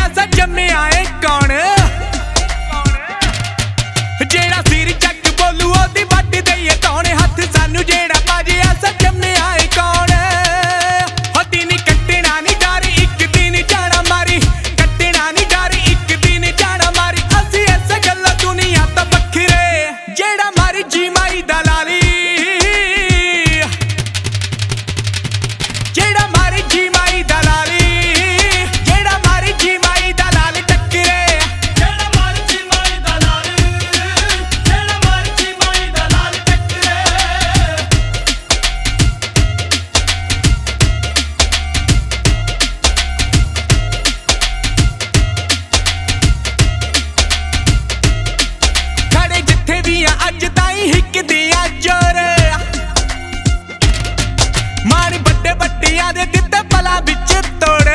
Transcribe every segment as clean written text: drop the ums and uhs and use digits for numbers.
ऐसा जम्मिया है कौन जेड़ा सिर चक बोलू ओदी वड्डी दईए कौन हथ सानू जेड़ा बाजे ऐसा जम्मिया है कौन हो दिन कट्टना नहीं डर एक दिन जाना मारी कट्टना नहीं डर एक दिन जाना मारी असी इस गल्ला दुनिया तो बखरे जेड़ा मारी जी माई दलाली जेड़ा मारी जी माई दलाली जेड़ा मारी जी माई दलाली टक्करे जेड़ा मारी जी माई दलाली जेड़ा मारी जी माई दलाली टक्करे खड़े जिथे भी अज ताई हिक दिया जोर मारी बड़े बट्टियां दे दित्ते पला बिच तोड़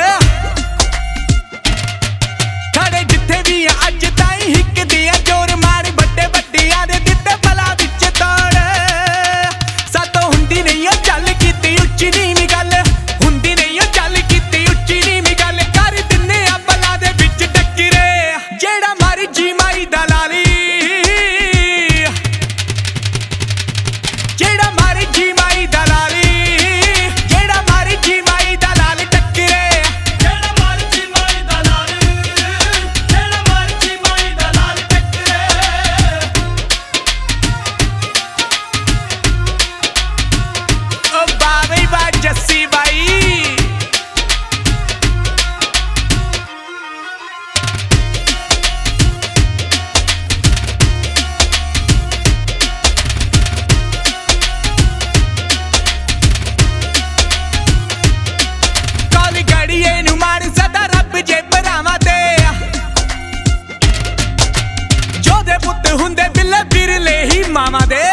खड़े जिथे भी अज ताई हिक दिया जोर मारी बड़े बट्टियां दे दित्ते पला बिच तोड़ सातों हुंदी नहीं ओ चल कीती उच्ची नीवीं गल हुंदी नहीं ओ चल कीती उच्ची नीवीं गल कर दिन्ने आ पला दे बिच टक्करे जेड़ा मारी जी माई दलाली जेड़ा मारी जी माई दलाली जेड़ा मारी जी माई दलाली टक्करे जेड़ा मारी जी माई दलाली जेड़ा मारी जी माई दलाली टक्करे ओ बाबे बा जस्सी बाई काली गड़िए नू मार सदा रब जे भरावां ते जोधे पुत्त हुंदे बिल्ले बिरले ही मावां दे